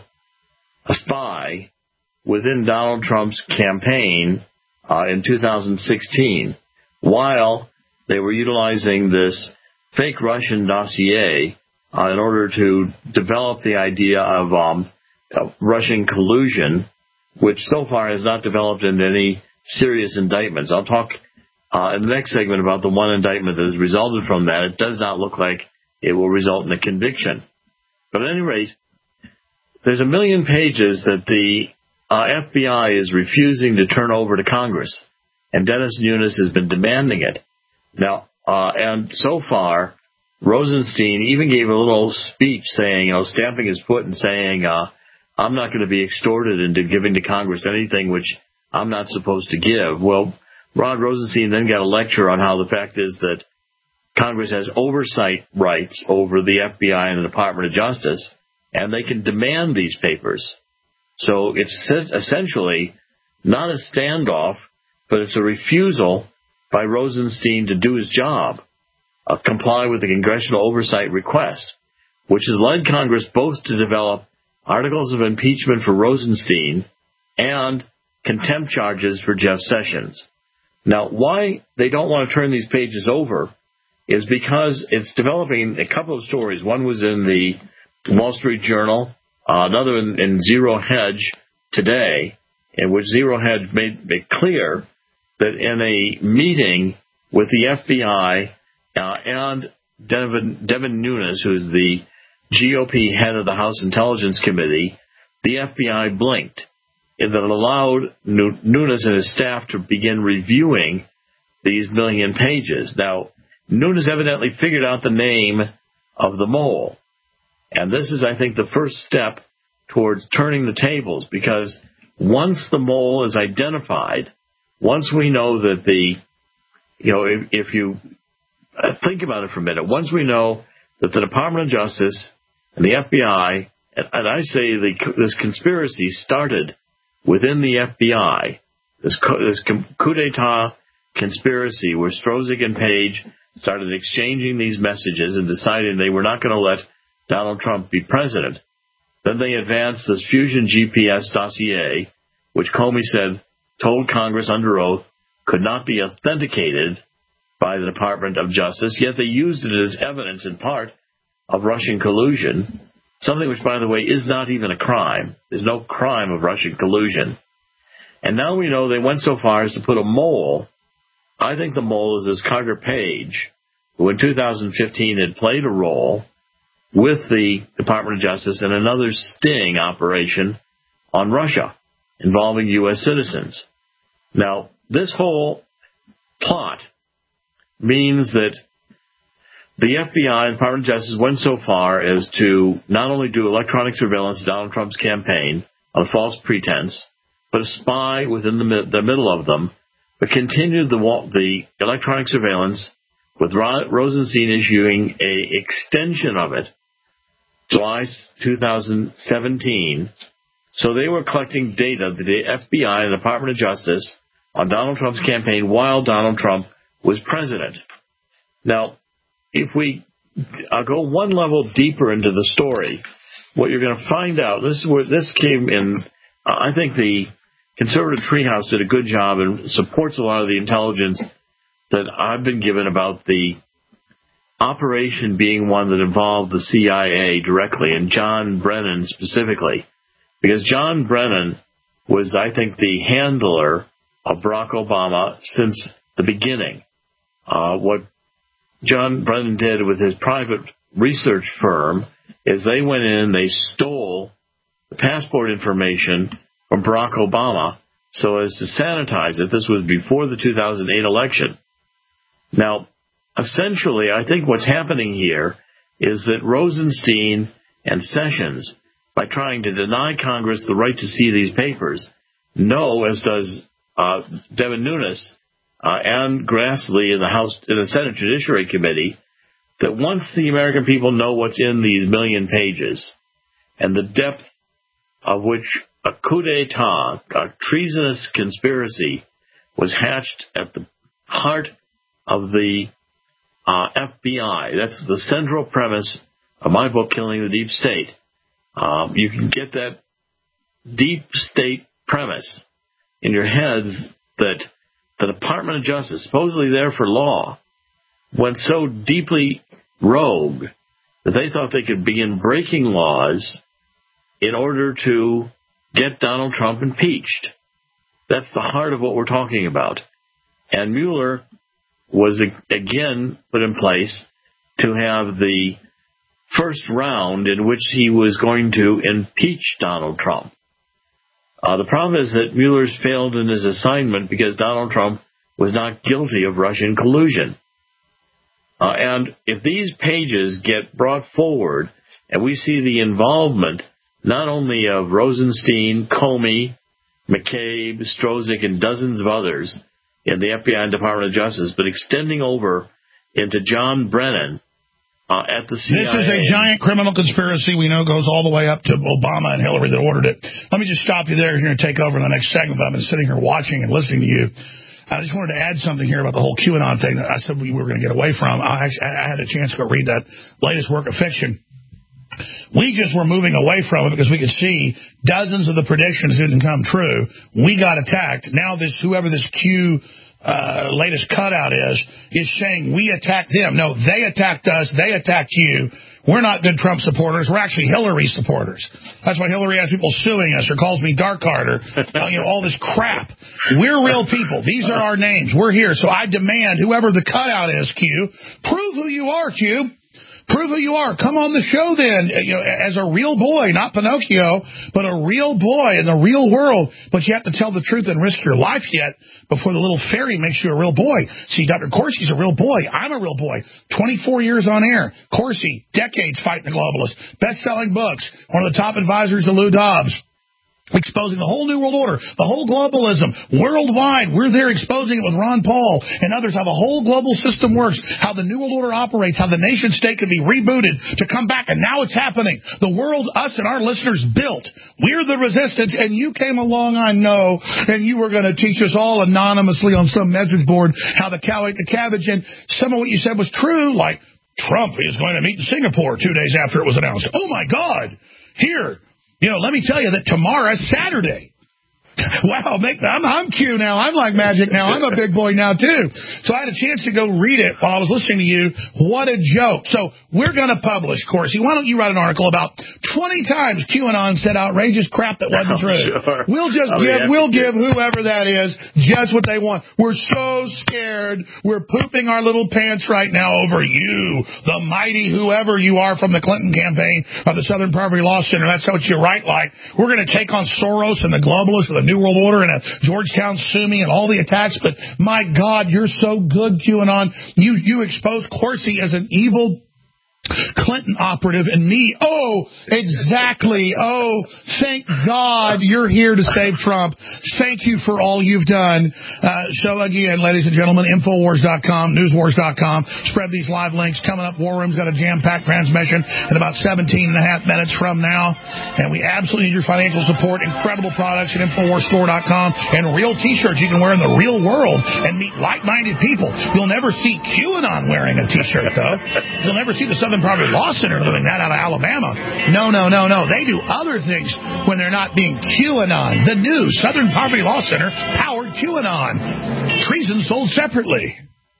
a spy, within Donald Trump's campaign uh, in two thousand sixteen, while they were utilizing this fake Russian dossier uh, in order to develop the idea of, um, of Russian collusion, which so far has not developed into any serious indictments. I'll talk uh, in the next segment about the one indictment that has resulted from that. It does not look like it will result in a conviction. But at any rate, there's a million pages that the uh, F B I is refusing to turn over to Congress, and Dennis Nunes has been demanding it. Now, uh, and so far, Rosenstein even gave a little speech saying, you know, stamping his foot and saying, uh, I'm not going to be extorted into giving to Congress anything which I'm not supposed to give. Well, Rod Rosenstein then got a lecture on how the fact is that Congress has oversight rights over the F B I and the Department of Justice, and they can demand these papers. So it's essentially not a standoff, but it's a refusal by Rosenstein to do his job, uh, comply with the congressional oversight request, which has led Congress both to develop articles of impeachment for Rosenstein and contempt charges for Jeff Sessions. Now, why they don't want to turn these pages over is because it's developing a couple of stories. One was in the Wall Street Journal, uh, another in, in Zero Hedge today, in which Zero Hedge made it clear that in a meeting with the F B I uh, and Devin, Devin Nunes, who's the G O P head of the House Intelligence Committee, the F B I blinked. That allowed Nunes and his staff to begin reviewing these million pages. Now, Nunes evidently figured out the name of the mole. And this is, I think, the first step towards turning the tables, because once the mole is identified, once we know that the, you know, if, if you think about it for a minute, once we know that the Department of Justice and the F B I, and, and I say the, this conspiracy started within the F B I, this, this coup d'etat conspiracy where Strozik and Page started exchanging these messages and deciding they were not going to let Donald Trump be president. Then they advanced this Fusion G P S dossier, which Comey said told Congress under oath could not be authenticated by the Department of Justice, yet they used it as evidence in part of Russian collusion. Something which, by the way, is not even a crime. There's no crime of Russian collusion. And now we know they went so far as to put a mole. I think the mole is this Carter Page, who in two thousand fifteen had played a role with the Department of Justice in another sting operation on Russia involving U S citizens. Now, this whole plot means that the F B I and Department of Justice went so far as to not only do electronic surveillance of Donald Trump's campaign on a false pretense, but a spy within the, the middle of them, but continued the, the electronic surveillance with Rosenstein issuing a extension of it, July two thousand seventeen. So they were collecting data, the F B I and the Department of Justice, on Donald Trump's campaign while Donald Trump was president. Now, if we uh, go one level deeper into the story, what you're going to find out, this is where this came in, uh, I think the Conservative Treehouse did a good job and supports a lot of the intelligence that I've been given about the operation being one that involved the C I A directly and John Brennan specifically. Because John Brennan was, I think, the handler of Barack Obama since the beginning. Uh, what John Brennan did with his private research firm is they went in, they stole the passport information from Barack Obama so as to sanitize it. This was before the two thousand eight election. Now, essentially, I think what's happening here is that Rosenstein and Sessions, by trying to deny Congress the right to see these papers, know, as does uh, Devin Nunes, Uh, and Grassley in the House, in the Senate Judiciary Committee, that once the American people know what's in these million pages and the depth of which a coup d'etat, a treasonous conspiracy was hatched at the heart of the uh, F B I. That's the central premise of my book, Killing the Deep State. Um, you can get that deep state premise in your heads that the Department of Justice, supposedly there for law, went so deeply rogue that they thought they could begin breaking laws in order to get Donald Trump impeached. That's the heart of what we're talking about. And Mueller was again put in place to have the first round in which he was going to impeach Donald Trump. Uh, the problem is that Mueller's failed in his assignment because Donald Trump was not guilty of Russian collusion. Uh, and if these pages get brought forward and we see the involvement not only of Rosenstein, Comey, McCabe, Strozik, and dozens of others in the F B I and Department of Justice, but extending over into John Brennan uh, at the C I A. This is a giant criminal conspiracy we know goes all the way up to Obama and Hillary that ordered it. Let me just stop you there. You're going to take over in the next segment, but I've been sitting here watching and listening to you. I just wanted to add something here about the whole QAnon thing that I said we were going to get away from. I, actually, I had a chance to go read that latest work of fiction. We just were moving away from it because we could see dozens of the predictions didn't come true. We got attacked. Now this, whoever this Q uh, latest cutout is, is saying we attacked them. No, they attacked us. They attacked you. We're not good Trump supporters. We're actually Hillary supporters. That's why Hillary has people suing us or calls me Dark Card or uh, you know, all this crap. We're real people. These are our names. We're here. So I demand whoever the cutout is, Q, prove who you are, Q. Prove who you are. Come on the show then, you know, as a real boy, not Pinocchio, but a real boy in the real world. But you have to tell the truth and risk your life yet before the little fairy makes you a real boy. See, Doctor Corsi's a real boy. I'm a real boy. twenty-four years on air. Corsi, decades fighting the globalists. Best-selling books. One of the top advisors to Lou Dobbs. Exposing the whole New World Order, the whole globalism, worldwide. We're there exposing it with Ron Paul and others, how the whole global system works, how the New World Order operates, how the nation state can be rebooted to come back, and now it's happening. The world us and our listeners built. We're the resistance, and you came along, I know, and you were going to teach us all anonymously on some message board how the cow ate the cabbage, and some of what you said was true, like Trump is going to meet in Singapore two days after it was announced. Oh, my God. Here. You know, let me tell you that tomorrow, Saturday. Wow, make, I'm, I'm Q now. I'm like magic now. I'm a big boy now, too. So I had a chance to go read it while I was listening to you. What a joke. So we're going to publish, Corsi. Why don't you write an article about twenty times QAnon said outrageous crap that wasn't true. Sure. We'll just I'll give, we'll give whoever that is just what they want. We're so scared. We're pooping our little pants right now over you, the mighty whoever you are from the Clinton campaign or the Southern Poverty Law Center. That's what you write like. We're going to take on Soros and the globalists with the New World Order and a Georgetown Sumi and all the attacks, but my God, you're so good, QAnon. You you exposed Corsi as an evil Clinton operative and me. Oh, exactly. Oh, thank God you're here to save Trump. Thank you for all you've done. Uh, so again, ladies and gentlemen, Infowars dot com, Newswars dot com. Spread these live links. Coming up, War Room's got a jam-packed transmission in about seventeen and a half minutes from now. And we absolutely need your financial support. Incredible products at Infowars store dot com and real T-shirts you can wear in the real world and meet like-minded people. You'll never see QAnon wearing a T-shirt, though. You'll never see the Southern Poverty Law Center doing that out of Alabama. No, no, no, no. They do other things when they're not being QAnon. The new Southern Poverty Law Center powered QAnon. Treason sold separately.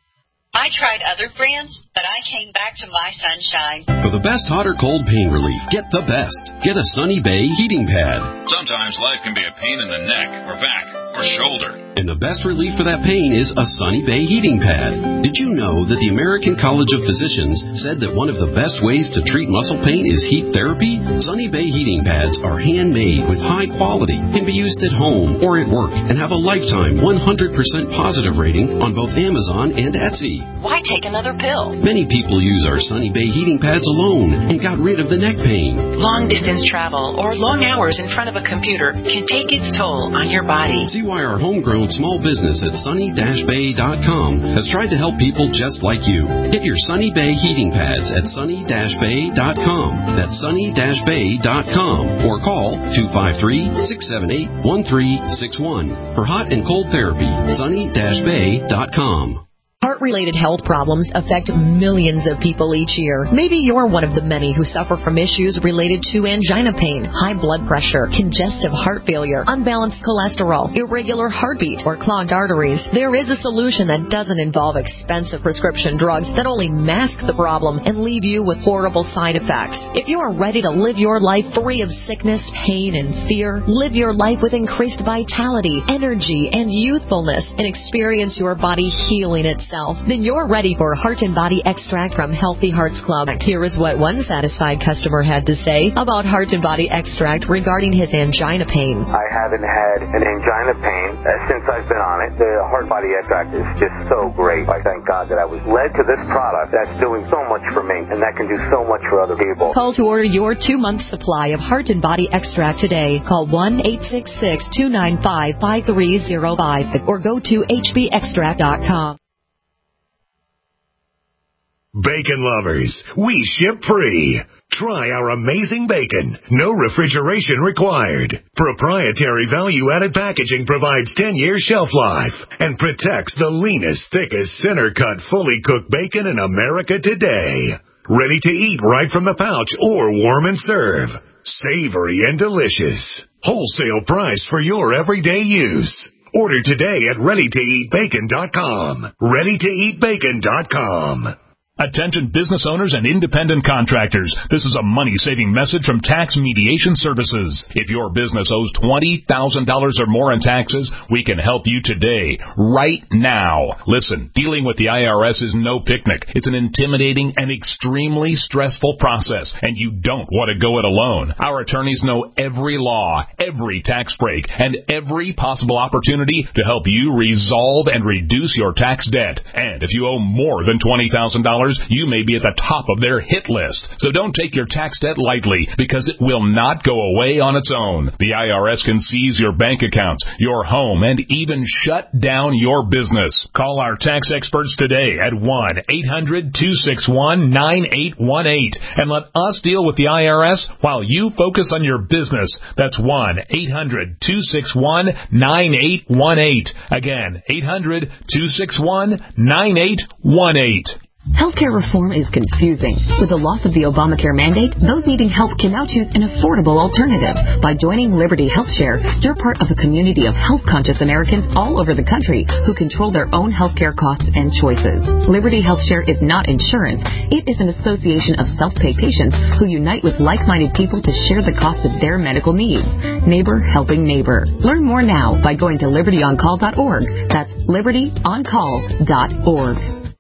I tried other brands, but I came back to My Sunshine. For the best hot or cold pain relief, get the best. Get a Sunny Bay heating pad. Sometimes life can be a pain in the neck or back or shoulder. And the best relief for that pain is a Sunny Bay heating pad. Did you know that the American College of Physicians said that one of the best ways to treat muscle pain is heat therapy? Sunny Bay heating pads are handmade with high quality, can be used at home or at work, and have a lifetime one hundred percent positive rating on both Amazon and Etsy. Why take another pill? Many people use our Sunny Bay heating pads alone and got rid of the neck pain. Long distance travel or long hours in front of a computer can take its toll on your body. See Q I R Homegrown Small Business at sunny dash bay dot com has tried to help people just like you. Get your Sunny Bay heating pads at sunny dash bay dot com. That's sunny dash bay dot com. Or call two five three, six seven eight, one three six one. For hot and cold therapy, sunny dash bay dot com. Heart-related health problems affect millions of people each year. Maybe you're one of the many who suffer from issues related to angina pain, high blood pressure, congestive heart failure, unbalanced cholesterol, irregular heartbeat, or clogged arteries. There is a solution that doesn't involve expensive prescription drugs that only mask the problem and leave you with horrible side effects. If you are ready to live your life free of sickness, pain, and fear, live your life with increased vitality, energy, and youthfulness, and experience your body healing itself, then you're ready for Heart and Body Extract from Healthy Hearts Club. Here is what one satisfied customer had to say about Heart and Body Extract regarding his angina pain. I haven't had an angina pain uh, since I've been on it. The Heart and Body Extract is just so great. I thank God that I was led to this product that's doing so much for me, and that can do so much for other people. Call to order your two-month supply of Heart and Body Extract today. Call one eight six six, two nine five, five three zero five or go to h b extract dot com. Bacon lovers, we ship free. Try our amazing bacon. No refrigeration required. Proprietary value-added packaging provides ten years shelf life and protects the leanest, thickest, center-cut, fully cooked bacon in America today. Ready to eat right from the pouch or warm and serve. Savory and delicious. Wholesale price for your everyday use. Order today at ready to eat bacon dot com. ready to eat bacon dot com. Attention business owners and independent contractors. This is a money-saving message from Tax Mediation Services. If your business owes twenty thousand dollars or more in taxes, we can help you today, right now. Listen, dealing with the I R S is no picnic. It's an intimidating and extremely stressful process, and you don't want to go it alone. Our attorneys know every law, every tax break, and every possible opportunity to help you resolve and reduce your tax debt. And if you owe more than twenty thousand dollars, you may be at the top of their hit list. So don't take your tax debt lightly, because it will not go away on its own. The I R S can seize your bank accounts, your home, and even shut down your business. Call our tax experts today at one eight hundred, two six one, nine eight one eight and let us deal with the I R S while you focus on your business. That's one eight hundred, two six one, nine eight one eight. Again, eight hundred, two six one, nine eight one eight. Healthcare reform is confusing. With the loss of the Obamacare mandate, those needing help can now choose an affordable alternative. By joining Liberty HealthShare, you're part of a community of health-conscious Americans all over the country who control their own healthcare costs and choices. Liberty HealthShare is not insurance. It is an association of self-pay patients who unite with like-minded people to share the cost of their medical needs. Neighbor helping neighbor. Learn more now by going to liberty on call dot org. That's liberty on call dot org.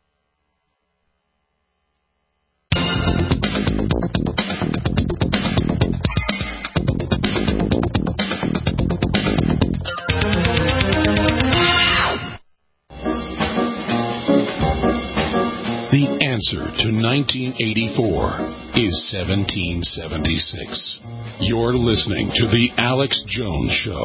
The answer to nineteen eighty-four is seventeen seventy-six. You're listening to The Alex Jones Show.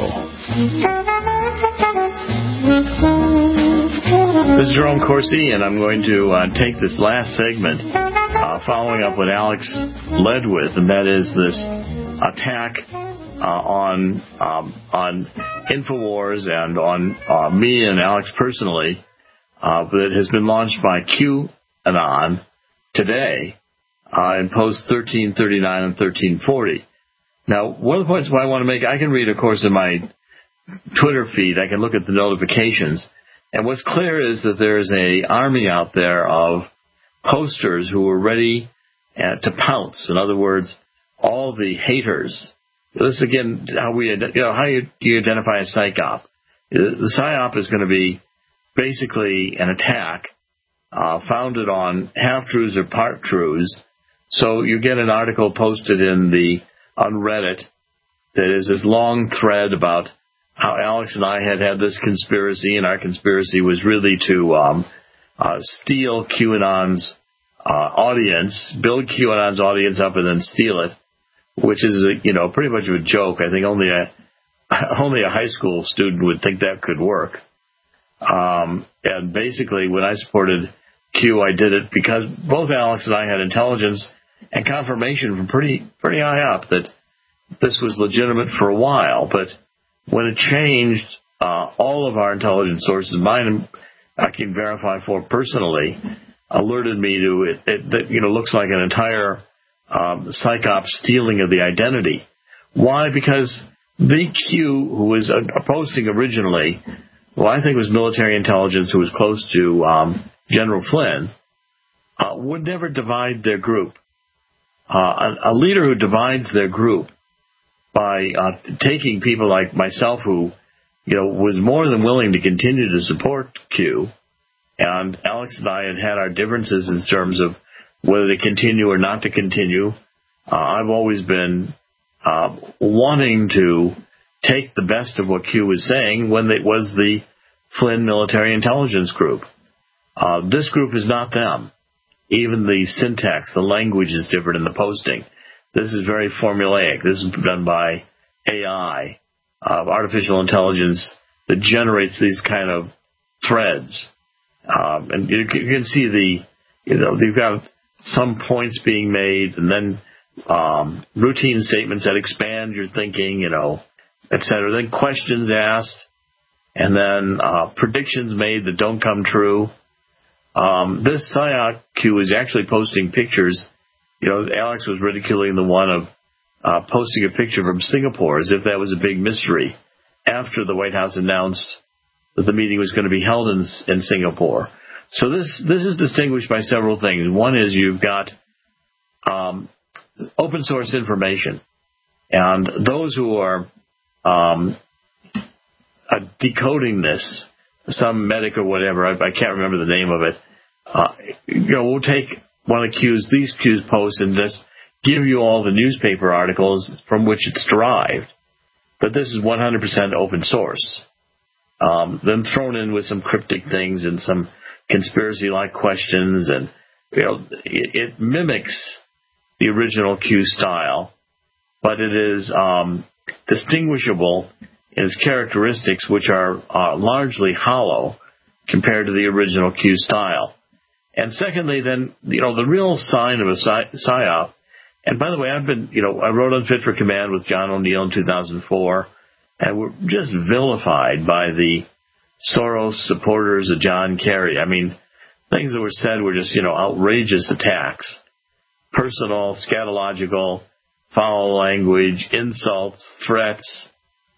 This is Jerome Corsi, and I'm going to uh, take this last segment, uh, following up what Alex led with, and that is this attack uh, on um, on InfoWars and on uh, me and Alex personally uh, that has been launched by QAnon today uh, in posts thirteen thirty-nine and thirteen forty. Now, one of the points I want to make, I can read, of course, in my Twitter feed, I can look at the notifications, and what's clear is that there is an army out there of posters who are ready uh, to pounce. In other words, all the haters. This is, again, how we, you know, how you, you identify a psyop. The psyop is going to be basically an attack uh, founded on half-truths or part-truths. So you get an article posted in the on Reddit that is this long thread about how Alex and I had had this conspiracy, and our conspiracy was really to um, uh, steal QAnon's uh, audience, build QAnon's audience up, and then steal it, which is, a, you know, pretty much of a joke. I think only a only a high school student would think that could work. Um, and basically, when I supported Q, I did it because both Alex and I had intelligence and confirmation from pretty pretty high up that this was legitimate for a while. But when it changed, uh, all of our intelligence sources, mine I can verify for personally, alerted me to it, it that, you know, looks like an entire um, psyop stealing of the identity. Why? Because the Q, who was uh, posting originally, well, I think it was military intelligence who was close to um, General Flynn, uh, would never divide their group. Uh, a, a leader who divides their group by uh, taking people like myself who, you know, was more than willing to continue to support Q, and Alex and I had had our differences in terms of whether to continue or not to continue. Uh, I've always been uh, wanting to take the best of what Q was saying when it was the Flynn Military Intelligence Group. Uh, this group is not them. Even the syntax, the language is different in the posting. This is very formulaic. This is done by A I, uh, artificial intelligence that generates these kind of threads. Um, and you, you can see the, you know, you've got some points being made and then um, routine statements that expand your thinking, you know, et cetera. Then questions asked, and then uh, predictions made that don't come true. Um, this PSYOP Q is actually posting pictures. You know, Alex was ridiculing the one of uh, posting a picture from Singapore as if that was a big mystery after the White House announced that the meeting was going to be held in, in Singapore. So this this is distinguished by several things. One is you've got um, open source information, and those who are um, uh, decoding this, some medic or whatever, I, I can't remember the name of it, uh, you know, we'll take one of Q's, these Q's posts and just give you all the newspaper articles from which it's derived. But this is one hundred percent open source. Um, then thrown in with some cryptic things and some conspiracy-like questions, and you know, it, it mimics the original Q style, but it is um, distinguishable in its characteristics, which are uh, largely hollow compared to the original Q style. And secondly, then, you know, the real sign of a PSYOP, and by the way, I've been, you know, I wrote on Fit for Command with John O'Neill in two thousand four, and we're just vilified by the Soros supporters of John Kerry. I mean, things that were said were just, you know, outrageous attacks. Personal, scatological, foul language, insults, threats,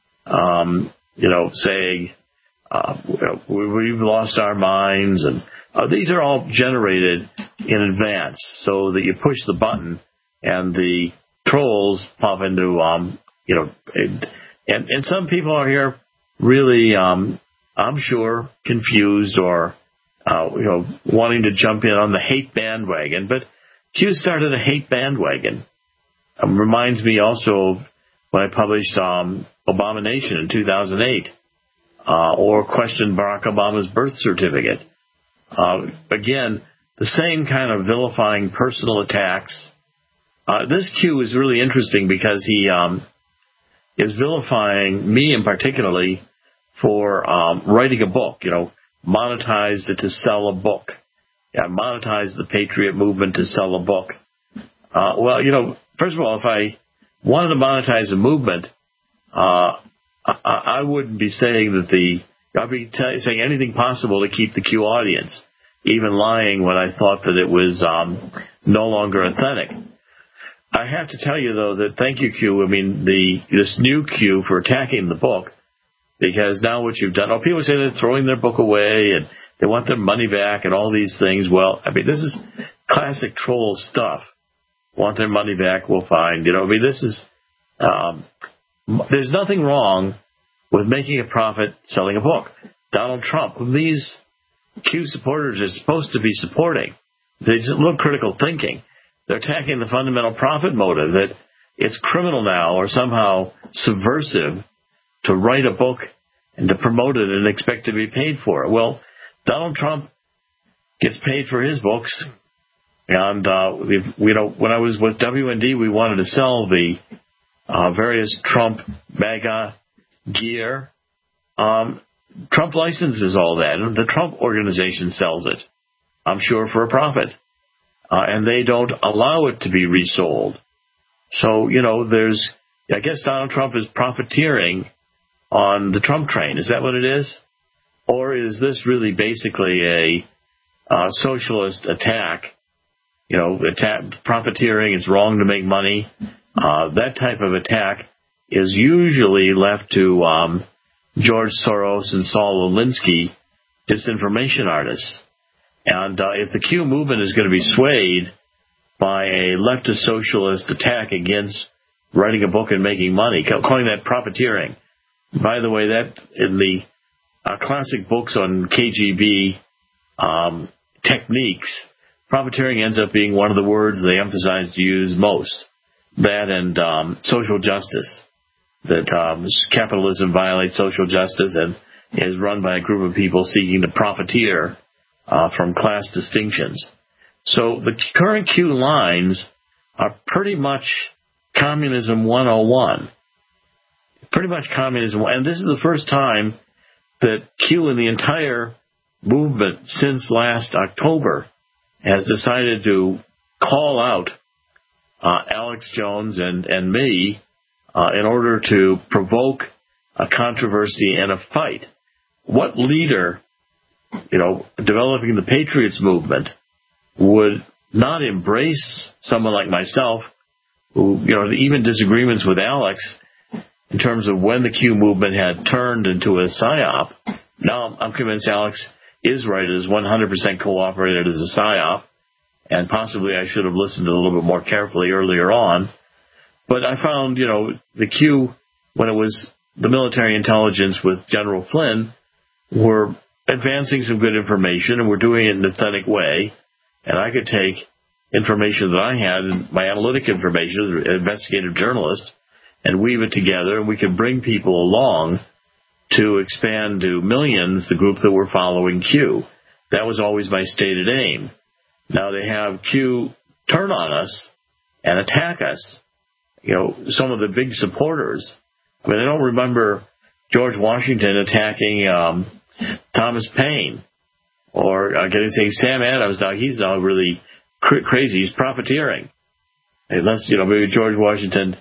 um, you know, saying, uh, we've lost our minds, and uh, these are all generated in advance so that you push the button and the trolls pop into, um, you know, and, and some people are here really, um, I'm sure, confused or, uh, you know, wanting to jump in on the hate bandwagon. But Q started a hate bandwagon. Um, reminds me also when I published um, Obama Nation in two thousand eight, uh, or questioned Barack Obama's birth certificate. Uh, again, the same kind of vilifying personal attacks. Uh, this Q is really interesting because he um, is vilifying me in particularly for um, writing a book, you know, monetized it to sell a book. Yeah, monetized the Patriot movement to sell a book. Uh, well, you know, first of all, if I wanted to monetize a movement, uh, I, I wouldn't be saying that the, I'd be t- saying anything possible to keep the Q audience, even lying when I thought that it was um, no longer authentic. I have to tell you, though, that thank you, Q. I mean, the this new Q for attacking the book, because now what you've done, oh, people say they're throwing their book away and they want their money back and all these things. Well, I mean, this is classic troll stuff. Want their money back, we'll find. You know, I mean, this is, um, there's nothing wrong with making a profit selling a book. Donald Trump, whom these Q supporters are supposed to be supporting, they just look critical thinking. They're attacking the fundamental profit motive that it's criminal now or somehow subversive to write a book and to promote it and expect to be paid for it. Well, Donald Trump gets paid for his books. And, uh, you know, when I was with W and D, we wanted to sell the uh, various Trump MAGA gear. Um, Trump licenses all that, and the Trump organization sells it, I'm sure, for a profit. Uh, and they don't allow it to be resold. So, you know, there's, I guess Donald Trump is profiteering on the Trump train. Is that what it is? Or is this really basically a uh, socialist attack? You know, attack, profiteering, it's wrong to make money. Uh, that type of attack is usually left to um, George Soros and Saul Alinsky, disinformation artists. And uh, if the Q movement is going to be swayed by a leftist socialist attack against writing a book and making money, calling that profiteering. By the way, that in the uh, classic books on K G B um, techniques, profiteering ends up being one of the words they emphasize to use most. That and um, social justice. That um, capitalism violates social justice and is run by a group of people seeking to profiteer uh, from class distinctions. So the current Q lines are pretty much Communism one oh one. Pretty much Communism. And this is the first time that Q in the entire movement since last October has decided to call out uh, Alex Jones and, and me uh, in order to provoke a controversy and a fight. What leader, you know, developing the Patriots movement would not embrace someone like myself who, you know, even disagreements with Alex in terms of when the Q movement had turned into a psyop. Now I'm convinced Alex is right. It is one hundred percent cooperated as a psyop, and possibly I should have listened a little bit more carefully earlier on. But I found, you know, the Q, when it was the military intelligence with General Flynn, were advancing some good information, and were doing it in an authentic way. And I could take information that I had, and my analytic information as an investigative journalist, and weave it together, and we could bring people along to expand to millions the group that were following Q. That was always my stated aim. Now they have Q turn on us and attack us. You know, some of the big supporters. I mean, I don't remember George Washington attacking um, Thomas Paine, or uh, getting saying Sam Adams. Now he's now really cr- crazy. He's profiteering. Unless, you know, maybe George Washington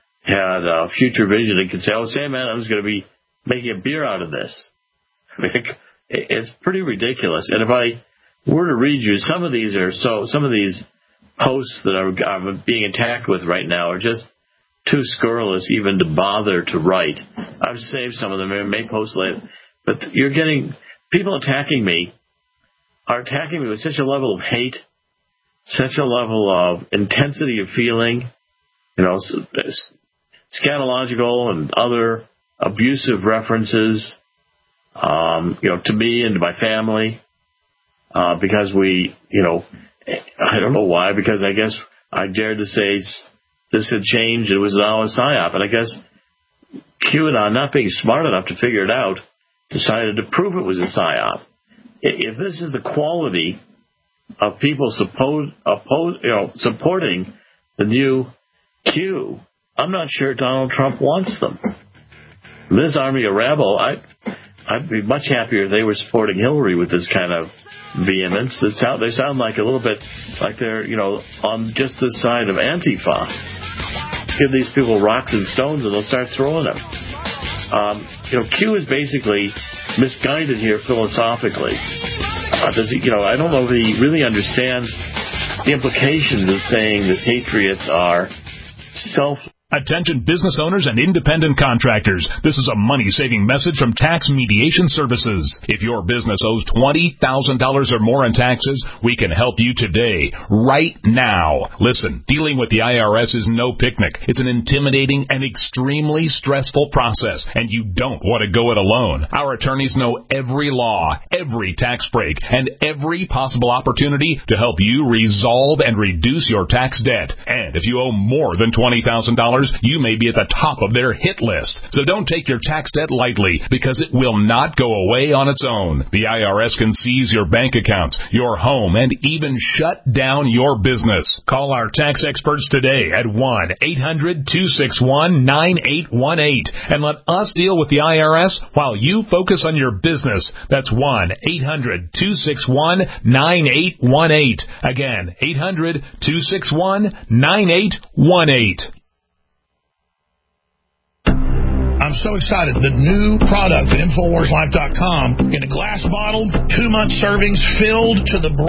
had a future vision and could say, "Oh, Sam Adams is going to be making a beer out of this." I mean, it's pretty ridiculous. And if I were to read you, some of these are so. Some of these posts that are, I'm being attacked with right now are just too scurrilous even to bother to write. I've saved some of them and may post later. But you're getting people attacking me are attacking me with such a level of hate, such a level of intensity of feeling, you know, scatological and other abusive references, um, you know, to me and to my family, uh, because we, you know, I don't know why, because I guess I dared to say this had changed. It was now a psyop. And I guess QAnon, not being smart enough to figure it out, decided to prove it was a psyop. If this is the quality of people suppose, oppose, you know, supporting the new Q, I'm not sure Donald Trump wants them. This army of rabble, I, I'd be much happier if they were supporting Hillary with this kind of vehemence. They sound, they sound like a little bit like they're, you know, on just the side of Antifa. Give these people rocks and stones and they'll start throwing them. Um, you know, Q is basically misguided here philosophically. Uh, does he, you know, I don't know if he really understands the implications of saying that patriots are self. Attention business owners and independent contractors. This is a money-saving message from Tax Mediation Services. If your business owes twenty thousand dollars or more in taxes, we can help you today, right now. Listen, dealing with the I R S is no picnic. It's an intimidating and extremely stressful process, and you don't want to go it alone. Our attorneys know every law, every tax break, and every possible opportunity to help you resolve and reduce your tax debt. And if you owe more than twenty thousand dollars, dollars, you may be at the top of their hit list. So don't take your tax debt lightly, because it will not go away on its own. The I R S can seize your bank accounts, your home, and even shut down your business. Call our tax experts today at one eight hundred two six one nine eight one eight and let us deal with the I R S while you focus on your business. That's one eight hundred two six one nine eight one eight. Again, eight hundred two six one nine eight one eight. I'm so excited. The new product at Infowars Life dot com in a glass bottle, two month servings filled to the brim.